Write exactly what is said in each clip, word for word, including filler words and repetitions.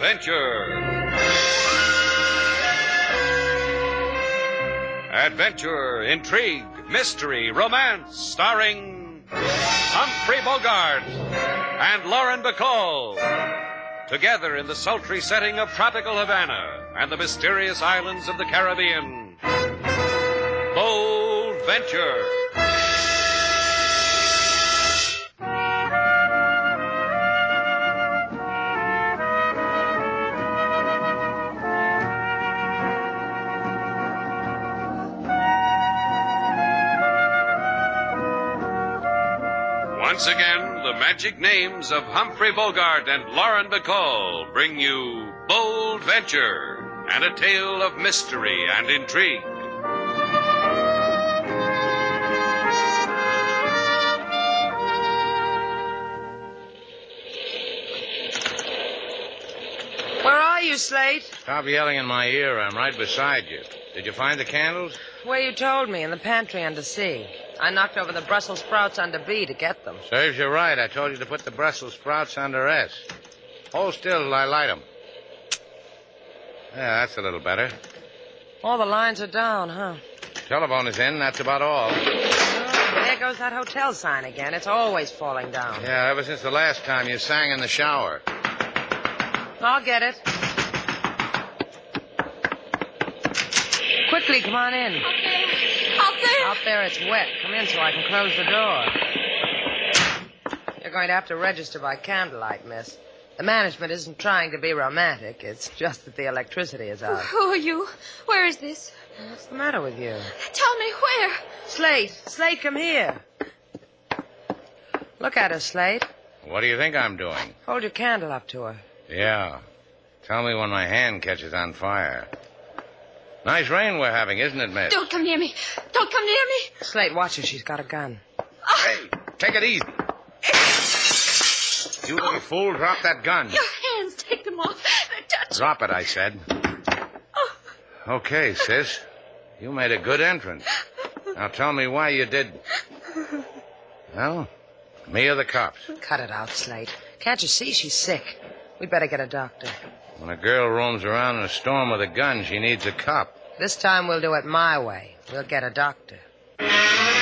Adventure. Adventure, intrigue, mystery, romance, starring Humphrey Bogart and Lauren Bacall. Together in the sultry setting of tropical Havana and the mysterious islands of the Caribbean. Bold Venture. Once again, the magic names of Humphrey Bogart and Lauren Bacall bring you Bold Venture and a tale of mystery and intrigue. Where are you, Slate? Stop yelling in my ear. I'm right beside you. Did you find the candles? Where you told me, in the pantry under C. I knocked over the Brussels sprouts under B to get them. Serves you right. I told you to put the Brussels sprouts under S. Hold still till I light them. Yeah, that's a little better. All the lines are down, huh? Telephone is in. That's about all. Oh, there goes that hotel sign again. It's always falling down. Yeah, ever since the last time you sang in the shower. I'll get it. Quickly, come on in. Out there. Out there. Out there it's wet. Come in so I can close the door. You're going to have to register by candlelight, miss. The management isn't trying to be romantic. It's just that the electricity is out. Who are you? Where is this? What's the matter with you? Tell me where. Slate. Slate, come here. Look at her, Slate. What do you think I'm doing? Hold your candle up to her. Yeah. Tell me when my hand catches on fire. Nice rain we're having, isn't it, miss? Don't come near me. Don't come near me. Slate, watch her. She's got a gun. Hey, take it easy. You little fool, drop that gun. Your hands, take them off. Touch. Drop it, I said. Oh. Okay, sis. You made a good entrance. Now tell me why you did... Well, me or the cops? Cut it out, Slate. Can't you see she's sick? We'd better get a doctor. When a girl roams around in a storm with a gun, she needs a cop. This time we'll do it my way. We'll get a doctor. Mister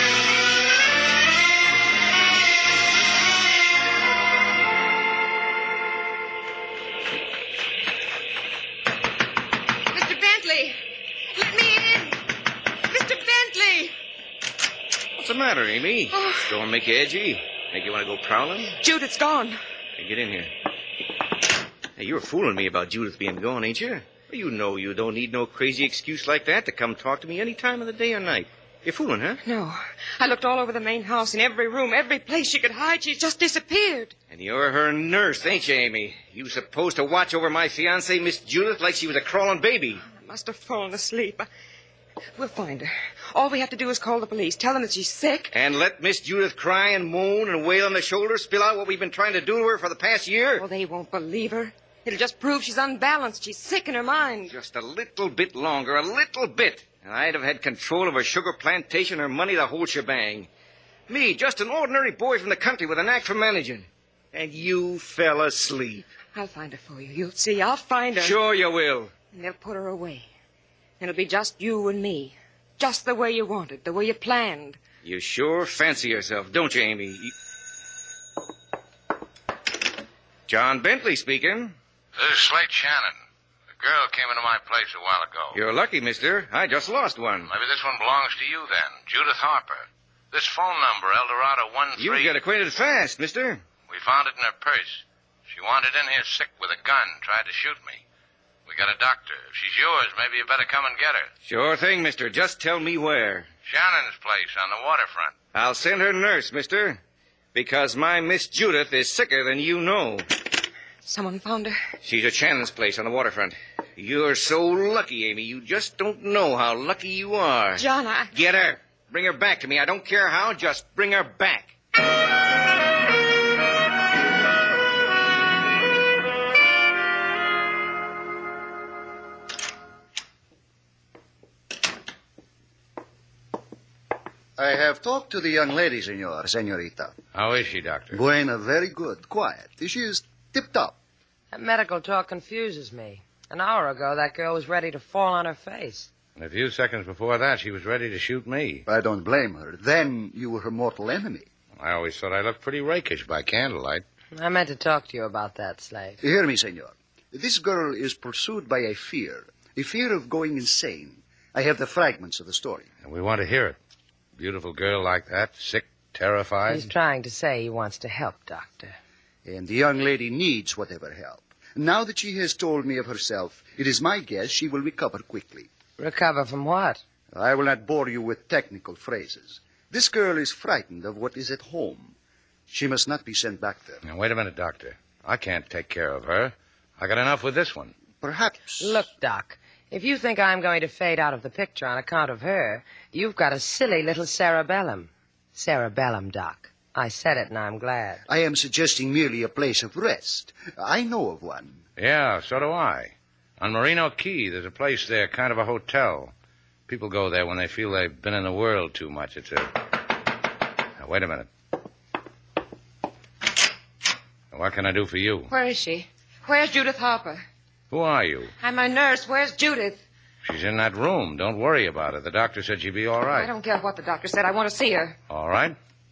Bentley! Let me in! Mister Bentley! What's the matter, Amy? Oh. Don't make you edgy? Make you want to go prowling? Judith's gone. Hey, get in here. Hey, you're fooling me about Judith being gone, ain't you? You know you don't need no crazy excuse like that to come talk to me any time of the day or night. You're fooling, huh? No. I looked all over the main house, in every room, every place she could hide. She's just disappeared. And you're her nurse, ain't you, Amy? You supposed to watch over my fiancée, Miss Judith, like she was a crawling baby. I must have fallen asleep. We'll find her. All we have to do is call the police, tell them that she's sick. And let Miss Judith cry and moan and wail on the shoulder, spill out what we've been trying to do to her for the past year? Well, they won't believe her. It'll just prove she's unbalanced. She's sick in her mind. Just a little bit longer, a little bit. And I'd have had control of her sugar plantation, her money, the whole shebang. Me, just an ordinary boy from the country with a knack for managing. And you fell asleep. I'll find her for you. You'll see. I'll find her. Sure you will. And they'll put her away. And it'll be just you and me. Just the way you wanted, the way you planned. You sure fancy yourself, don't you, Amy? You... John Bentley speaking. This is Slate Shannon. The girl came into my place a while ago. You're lucky, mister. I just lost one. Maybe this one belongs to you, then. Judith Harper. This phone number, Eldorado one three... You got acquainted fast, mister. We found it in her purse. She wandered in here sick with a gun, tried to shoot me. We got a doctor. If she's yours, maybe you better come and get her. Sure thing, mister. Just tell me where. Shannon's place on the waterfront. I'll send her nurse, mister. Because my Miss Judith is sicker than you know. Someone found her. She's at Shannon's place on the waterfront. You're so lucky, Amy. You just don't know how lucky you are. John, I... Get her. Bring her back to me. I don't care how. Just bring her back. I have talked to the young lady, senor, senorita. How is she, Doctor? Buena, very good. Quiet. She is tip-top. That medical talk confuses me. An hour ago, that girl was ready to fall on her face. And a few seconds before that, she was ready to shoot me. I don't blame her. Then you were her mortal enemy. I always thought I looked pretty rakish by candlelight. I meant to talk to you about that, Slade. Hear me, senor. This girl is pursued by a fear. A fear of going insane. I have the fragments of the story. And we want to hear it. Beautiful girl like that, sick, terrified. He's trying to say he wants to help, Doctor. And the young lady needs whatever help. Now that she has told me of herself, it is my guess she will recover quickly. Recover from what? I will not bore you with technical phrases. This girl is frightened of what is at home. She must not be sent back there. Now, wait a minute, Doctor. I can't take care of her. I got enough with this one. Perhaps... Look, Doc, if you think I'm going to fade out of the picture on account of her, you've got a silly little cerebellum. Cerebellum, Doc. I said it, and I'm glad. I am suggesting merely a place of rest. I know of one. Yeah, so do I. On Merino Key, there's a place there, kind of a hotel. People go there when they feel they've been in the world too much. It's a... Now, wait a minute. What can I do for you? Where is she? Where's Judith Harper? Who are you? I'm a nurse. Where's Judith? She's in that room. Don't worry about her. The doctor said she'd be all right. I don't care what the doctor said. I want to see her. All right.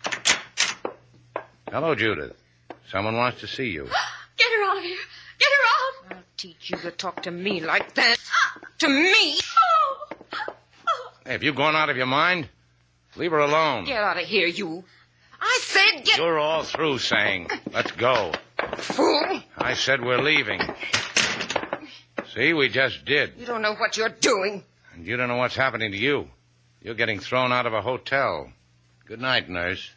Hello, Judith. Someone wants to see you. Get her out of here. Get her out. I'll teach you to talk to me like that. To me. Hey, have you gone out of your mind? Leave her alone. Get out of here, you. I said get... You're all through saying, let's go. Fool. I said we're leaving. See, we just did. You don't know what you're doing. And you don't know what's happening to you. You're getting thrown out of a hotel. Good night, nurse.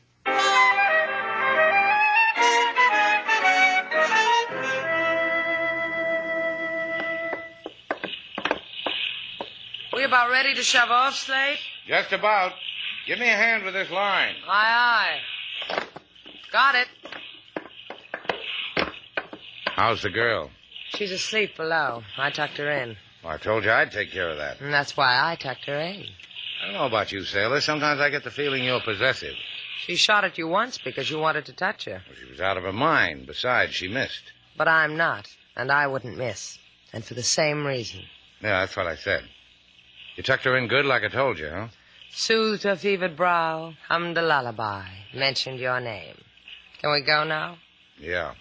We about ready to shove off, Slade? Just about. Give me a hand with this line. Aye, aye. Got it. How's the girl? She's asleep below. I tucked her in. Well, I told you I'd take care of that. And that's why I tucked her in. I don't know about you, sailor. Sometimes I get the feeling you're possessive. She shot at you once because you wanted to touch her. Well, she was out of her mind. Besides, she missed. But I'm not, and I wouldn't miss. And for the same reason. Yeah, that's what I said. You tucked her in good like I told you, huh? Soothed her fevered brow, hummed a lullaby, mentioned your name. Can we go now? Yeah.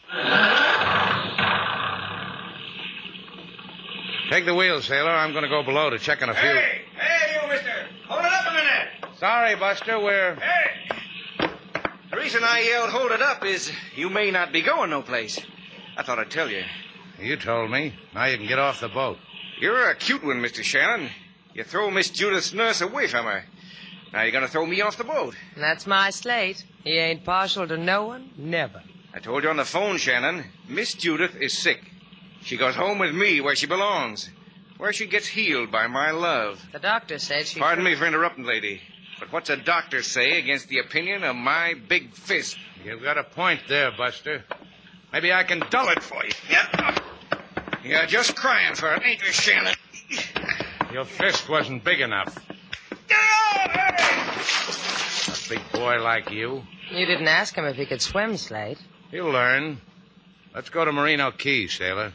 Take the wheel, sailor. I'm going to go below to check on a few... Hey! Hey, you, mister! Hold it up a minute! Sorry, Buster. We're... Hey! The reason I yelled hold it up is you may not be going no place. I thought I'd tell you. You told me. Now you can get off the boat. You're a cute one, Mister Shannon. You throw Miss Judith's nurse away from her. Now you're going to throw me off the boat. That's my Slate. He ain't partial to no one, never. I told you on the phone, Shannon. Miss Judith is sick. She goes home with me where she belongs, where she gets healed by my love. The doctor said she... Pardon me for interrupting, lady, but what's a doctor say against the opinion of my big fist? You've got a point there, Buster. Maybe I can dull it for you. Yep. You're just crying for it, ain't you, Shannon? Your fist wasn't big enough. A big boy like you. You didn't ask him if he could swim, Slate. He'll learn. Let's go to Merino Key, sailor.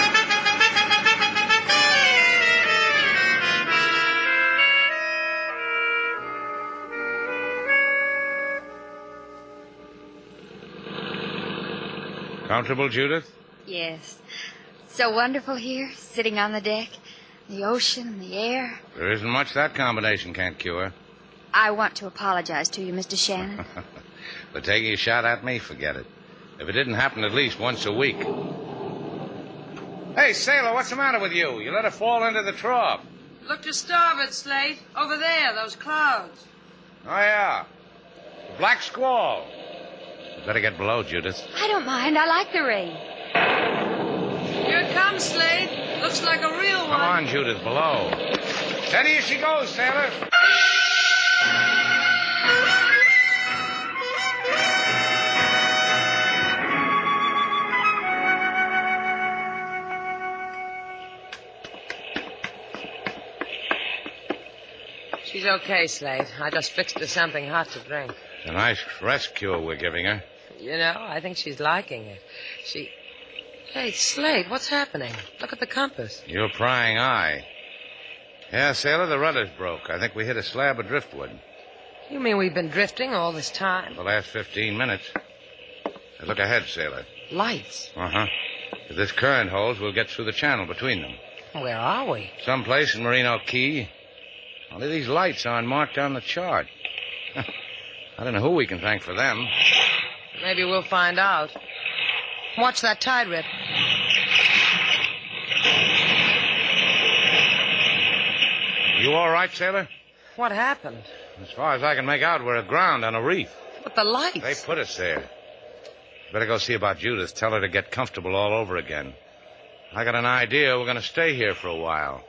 Comfortable, Judith? Yes. So wonderful here, sitting on the deck. The ocean and the air. There isn't much that combination can't cure. I want to apologize to you, Mister Shannon. But taking a shot at me, forget it. If it didn't happen at least once a week. Hey, sailor, what's the matter with you? You let her fall into the trough. Look to starboard, Slate. Over there, those clouds. Oh, yeah. The black squall. You better get below, Judith. I don't mind. I like the rain. Here it comes, Slate. Looks like a real one. Come on, Judith, below. Steady as she goes, sailor. She's okay, Slate. I just fixed her something hot to drink. A nice rest cure we're giving her. You know, I think she's liking it. She... Hey, Slade, what's happening? Look at the compass. Your prying eye. Yeah, sailor, the rudder's broke. I think we hit a slab of driftwood. You mean we've been drifting all this time? The last fifteen minutes. Hey, look ahead, sailor. Lights. Uh-huh. If this current holds, we'll get through the channel between them. Where are we? Someplace in Merino Key. Only these lights aren't marked on the chart. I don't know who we can thank for them. Maybe we'll find out. Watch that tide rip. You all right, sailor? What happened? As far as I can make out, we're aground on a reef. But the lights. They put us there. Better go see about Judith. Tell her to get comfortable all over again. I got an idea. We're going to stay here for a while.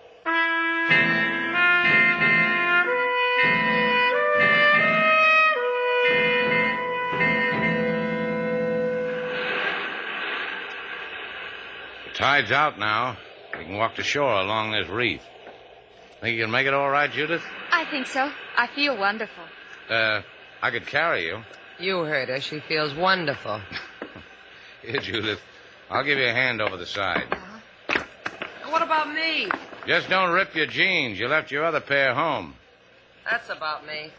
The tide's out now. We can walk to shore along this reef. Think you can make it all right, Judith? I think so. I feel wonderful. Uh, I could carry you. You heard her. She feels wonderful. Here, Judith. I'll give you a hand over the side. Uh-huh. What about me? Just don't rip your jeans. You left your other pair home. That's about me.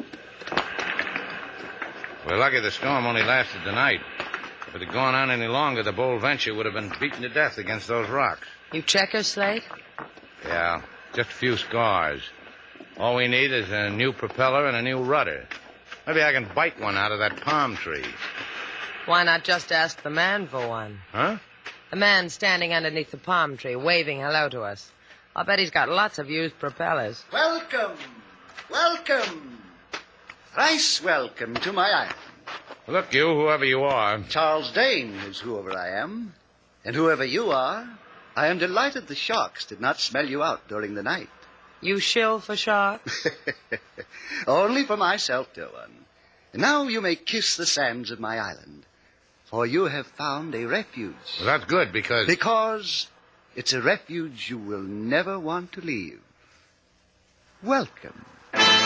We're lucky the storm only lasted the night. If it had gone on any longer, the Bold Venture would have been beaten to death against those rocks. You check her, Slade? Yeah, just a few scars. All we need is a new propeller and a new rudder. Maybe I can bite one out of that palm tree. Why not just ask the man for one? Huh? The man standing underneath the palm tree, waving hello to us. I'll bet he's got lots of used propellers. Welcome. Welcome. Thrice welcome to my island. Look, you, whoever you are. Charles Dane is whoever I am. And whoever you are, I am delighted the sharks did not smell you out during the night. You shill for sharks? Only for myself, dear one. And now you may kiss the sands of my island, for you have found a refuge. Well, that's good, because... Because it's a refuge you will never want to leave. Welcome.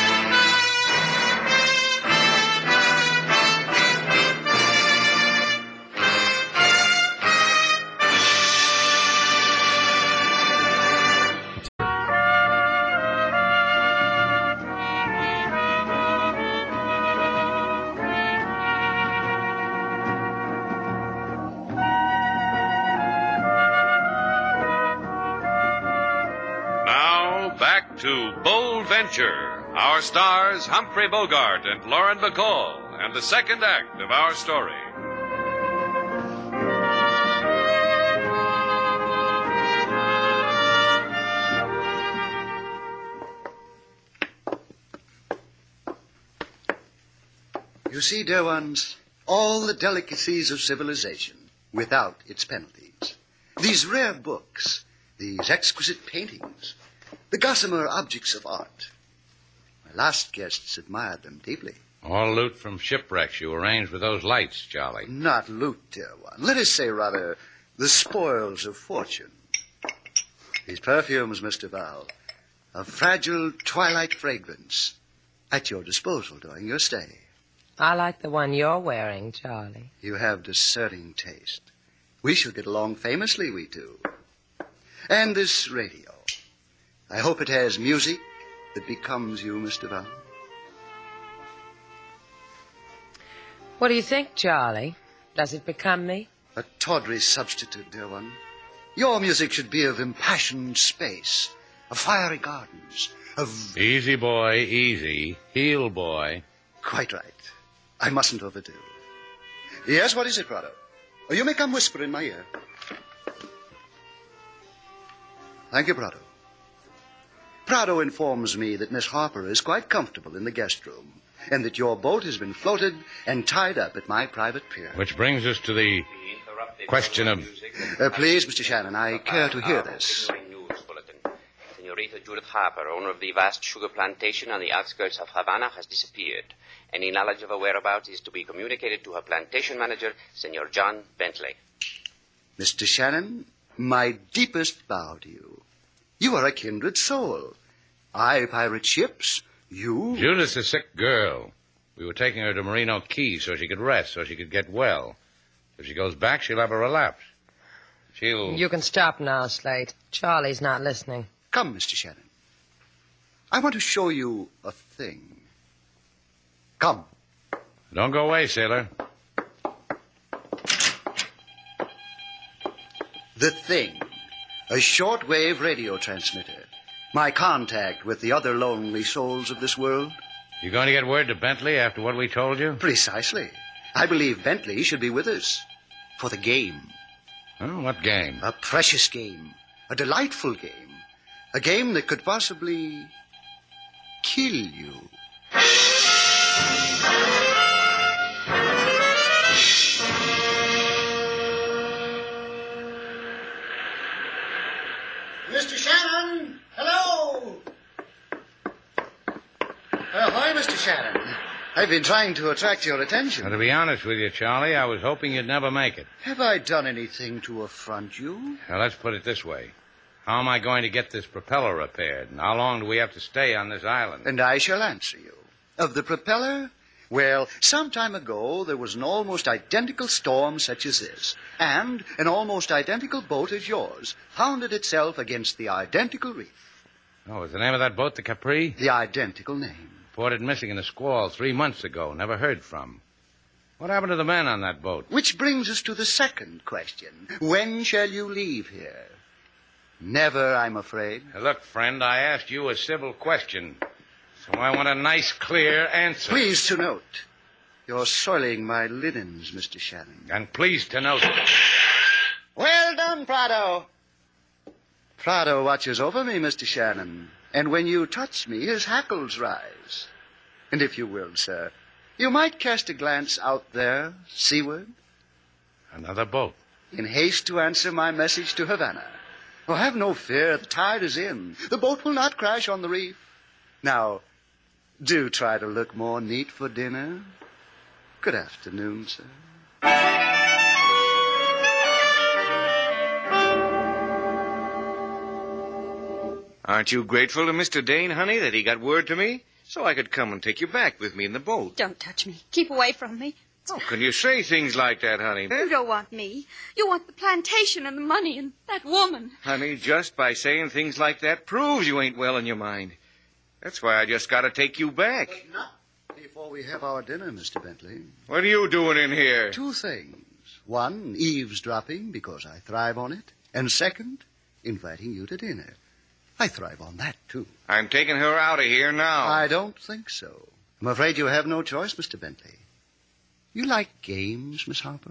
To Bold Venture, our stars Humphrey Bogart and Lauren Bacall, and the second act of our story. You see, dear ones, all the delicacies of civilization without its penalties. These rare books, these exquisite paintings, the gossamer objects of art. My last guests admired them deeply. All loot from shipwrecks you arranged with those lights, Charlie. Not loot, dear one. Let us say, rather, the spoils of fortune. These perfumes, Mister Val, a fragile twilight fragrance at your disposal during your stay. I like the one you're wearing, Charlie. You have discerning taste. We shall get along famously, we two. And this radio. I hope it has music that becomes you, Mister Val. What do you think, Charlie? Does it become me? A tawdry substitute, dear one. Your music should be of impassioned space, of fiery gardens, of... Easy, boy, easy. Heel, boy. Quite right. I mustn't overdo. Yes, what is it, Prado? Oh, you may come whisper in my ear. Thank you, Prado. Prado informs me that Miss Harper is quite comfortable in the guest room, and that your boat has been floated and tied up at my private pier. Which brings us to the question of... Uh, please, Mister Shannon, I care to hear this. News bulletin. Senorita Judith Harper, owner of the vast sugar plantation on the outskirts of Havana, has disappeared. Any knowledge of her whereabouts is to be communicated to her plantation manager, Senor John Bentley. Mister Shannon, my deepest bow to you. You are a kindred soul. I pirate ships. You... Judith's a sick girl. We were taking her to Merino Key so she could rest, so she could get well. If she goes back, she'll have a relapse. She'll... You can stop now, Slate. Charlie's not listening. Come, Mister Shannon. I want to show you a thing. Come. Don't go away, sailor. The thing. A shortwave radio transmitter. My contact with the other lonely souls of this world. You going to get word to Bentley after what we told you? Precisely. I believe Bentley should be with us. For the game. Oh, what game? A precious game. A delightful game. A game that could possibly kill you. Mister Shannon! Hello! Ahoy, Mister Shannon. I've been trying to attract your attention. Now, to be honest with you, Charlie, I was hoping you'd never make it. Have I done anything to affront you? Now, let's put it this way. How am I going to get this propeller repaired? And how long do we have to stay on this island? And I shall answer you. Of the propeller? Well, some time ago, there was an almost identical storm such as this. And an almost identical boat as yours pounded itself against the identical reef. Oh, is the name of that boat the Capri? The identical name. Reported missing in a squall three months ago. Never heard from. What happened to the men on that boat? Which brings us to the second question. When shall you leave here? Never, I'm afraid. Now, look, friend, I asked you a civil question. So I want a nice, clear answer. Please to note, you're soiling my linens, Mister Shannon. And please to note... Well done, Prado. Prado watches over me, Mister Shannon. And when you touch me, his hackles rise. And if you will, sir, you might cast a glance out there, seaward. Another boat. In haste to answer my message to Havana. Oh, have no fear, the tide is in. The boat will not crash on the reef. Now, do try to look more neat for dinner. Good afternoon, sir. Aren't you grateful to Mister Dane, honey, that he got word to me? So I could come and take you back with me in the boat. Don't touch me. Keep away from me. How can you say things like that, honey? You don't want me. You want the plantation and the money and that woman. Honey, just by saying things like that proves you ain't well in your mind. That's why I just got to take you back. But not before we have our dinner, Mister Bentley. What are you doing in here? Two things. One, eavesdropping, because I thrive on it. And second, inviting you to dinner. I thrive on that, too. I'm taking her out of here now. I don't think so. I'm afraid you have no choice, Mister Bentley. You like games, Miss Harper?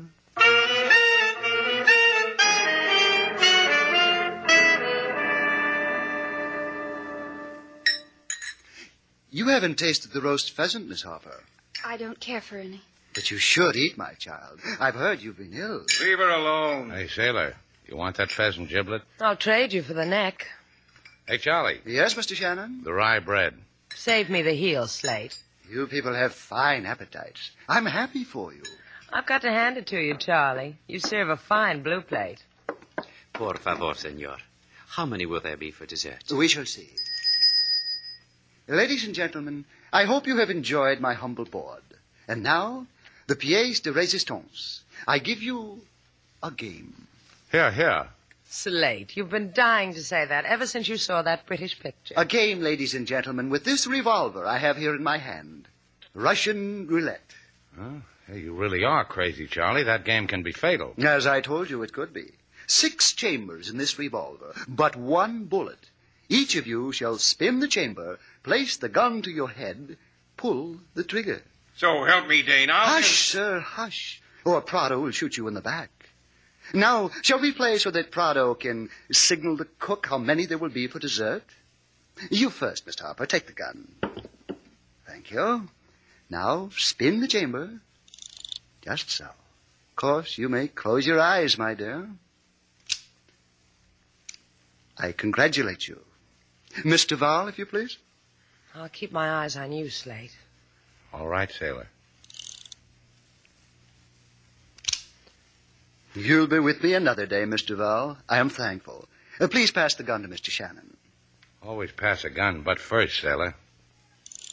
You haven't tasted the roast pheasant, Miss Harper. I don't care for any. But you should eat, my child. I've heard you've been ill. Leave her alone. Hey, sailor, you want that pheasant giblet? I'll trade you for the neck. Hey, Charlie. Yes, Mister Shannon? The rye bread. Save me the heel, Slate. You people have fine appetites. I'm happy for you. I've got to hand it to you, Charlie. You serve a fine blue plate. Por favor, senor. How many will there be for dessert? We shall see. Ladies and gentlemen, I hope you have enjoyed my humble board. And now, the pièce de résistance. I give you a game. Here, here. Slate, you've been dying to say that ever since you saw that British picture. A game, ladies and gentlemen, with this revolver I have here in my hand. Russian roulette. Oh, hey, you really are crazy, Charlie. That game can be fatal. As I told you, it could be. Six chambers in this revolver, but one bullet. Each of you shall spin the chamber, place the gun to your head, pull the trigger. So help me, Dane. I'll... Hush, sir, hush. Or Prado will shoot you in the back. Now, shall we play so that Prado can signal the cook how many there will be for dessert? You first, Mister Harper. Take the gun. Thank you. Now, spin the chamber. Just so. Of course, you may close your eyes, my dear. I congratulate you. Mister Val, if you please. I'll keep my eyes on you, Slate. All right, sailor. You'll be with me another day, Mister Val. I am thankful. Uh, please pass the gun to Mister Shannon. Always pass a gun, but first, sailor.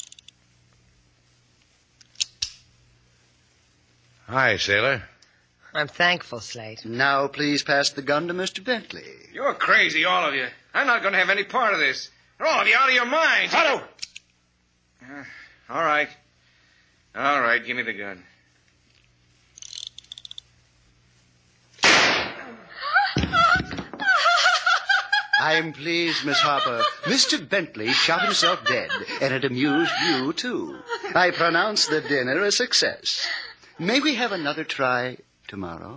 Hi, sailor. I'm thankful, Slate. Now, please pass the gun to Mister Bentley. You're crazy, all of you. I'm not going to have any part of this. You're all of you out of your minds. Otto! Uh, all right. All right, give me the gun. I'm pleased, Miss Harper. Mister Bentley shot himself dead, and it amused you, too. I pronounce the dinner a success. May we have another try tomorrow?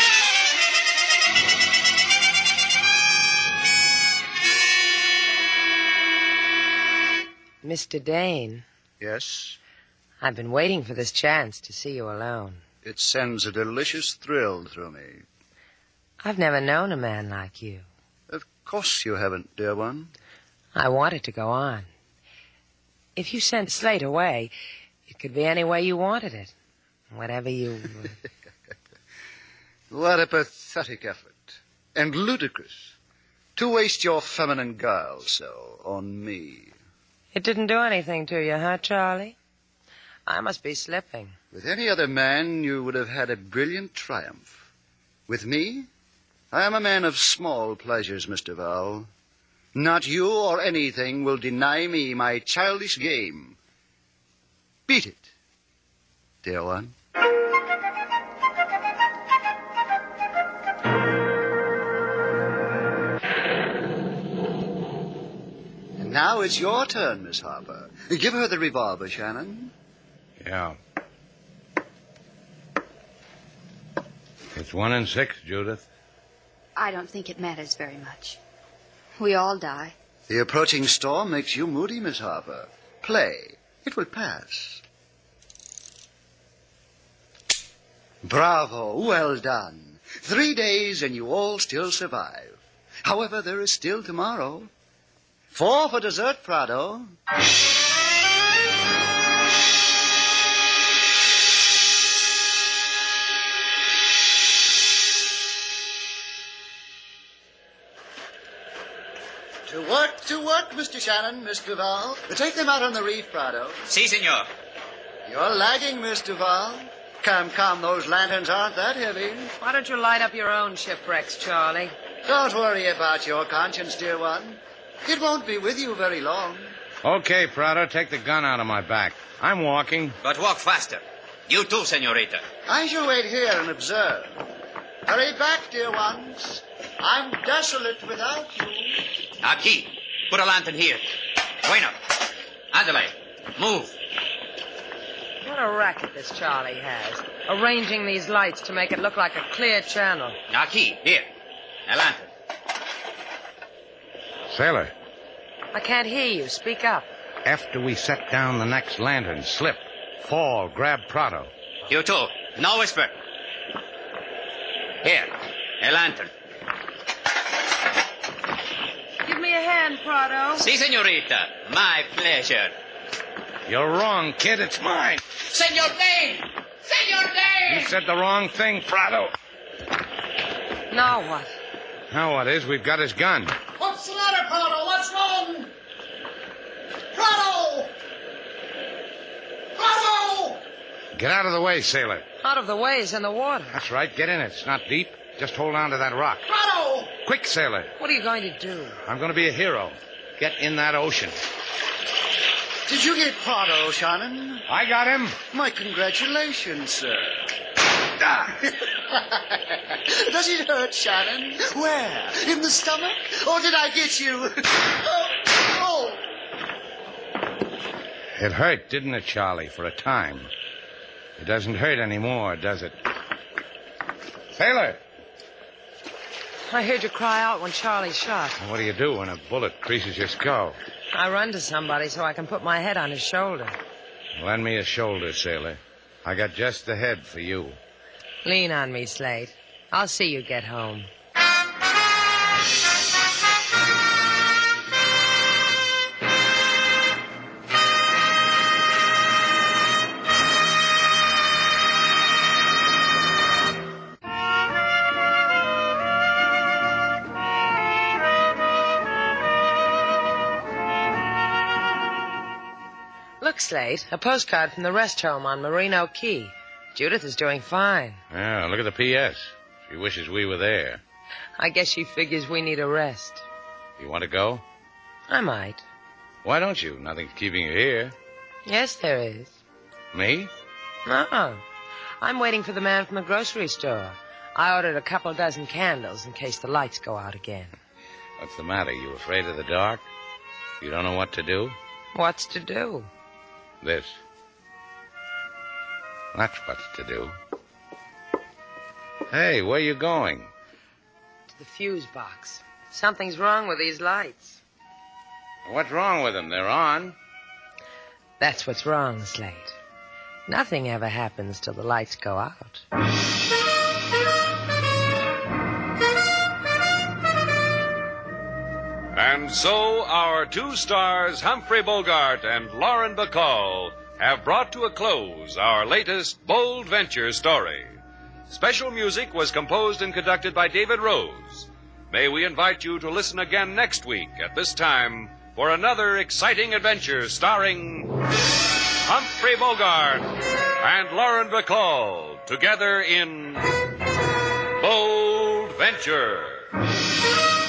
Mister Dane. Yes? I've been waiting for this chance to see you alone. It sends a delicious thrill through me. I've never known a man like you. Of course you haven't, dear one. I want it to go on. If you sent Slate away, it could be any way you wanted it. Whatever you... What a pathetic effort. And ludicrous. To waste your feminine guile so on me. It didn't do anything to you, huh, Charlie? I must be slipping. With any other man, you would have had a brilliant triumph. With me, I am a man of small pleasures, Mister Val. Not you or anything will deny me my childish game. Beat it, dear one. And now it's your turn, Miss Harper. Give her the revolver, Shannon. Yeah. It's one and six, Judith. I don't think it matters very much. We all die. The approaching storm makes you moody, Miss Harper. Play. It will pass. Bravo. Well done. Three days and you all still survive. However, there is still tomorrow. Four for dessert, Prado. To work, to work, Mister Shannon, Miss Duval. Take them out on the reef, Prado. Si, senor. You're lagging, Miss Duval. Come, come, those lanterns aren't that heavy. Why don't you light up your own shipwrecks, Charlie? Don't worry about your conscience, dear one. It won't be with you very long. Okay, Prado, take the gun out of my back. I'm walking. But walk faster. You too, senorita. I shall wait here and observe. Hurry back, dear ones. I'm desolate without you. Aquí. Put a lantern here. Bueno. Adelaide. Move. What a racket this Charlie has. Arranging these lights to make it look like a clear channel. Aquí. Here. A lantern. Sailor, I can't hear you. Speak up. after we set down the next lantern, slip, fall, grab Prado. You too. No whisper. Here. A lantern. Give me a hand, Prado. Si, senorita. My pleasure. You're wrong, kid. It's mine. Senor Dane! Senor Dane! You said the wrong thing, Prado. Now what? Now what is? We've got his gun. What's the matter, Prado? What's wrong? Prado! Prado! Get out of the way, sailor. Out of the way is in the water. That's right. Get in it. It's not deep. Just hold on to that rock. Prado! Quick, sailor. What are you going to do? I'm going to be a hero. Get in that ocean. Did you get Prado, Shannon? I got him. My congratulations, sir. Ah. Does it hurt, Shannon? Where? In the stomach? Or did I get you? oh, oh. It hurt, didn't it, Charlie, for a time? It doesn't hurt anymore, does it? Sailor! I heard you cry out when Charlie shot. What do you do when a bullet creases your skull? I run to somebody so I can put my head on his shoulder. Lend me a shoulder, sailor. I got just the head for you. Lean on me, Slate. I'll see you get home. Look, Slate, a postcard from the rest home on Merino Key. Judith is doing fine. Yeah, look at the P S. She wishes we were there. I guess she figures we need a rest. You want to go? I might. Why don't you? Nothing's keeping you here. Yes, there is. Me? No. I'm waiting for the man from the grocery store. I ordered a couple dozen candles in case the lights go out again. What's the matter? You afraid of the dark? You don't know what to do? What's to do? This. That's what's to do. Hey, where you going? To the fuse box. Something's wrong with these lights. What's wrong with them? They're on. That's what's wrong, Slate. Nothing ever happens till the lights go out. And so our two stars, Humphrey Bogart and Lauren Bacall, have brought to a close our latest bold venture story. Special music was composed and conducted by David Rose. May we invite you to listen again next week at this time for another exciting adventure starring Humphrey Bogart and Lauren Bacall together in Bold Venture.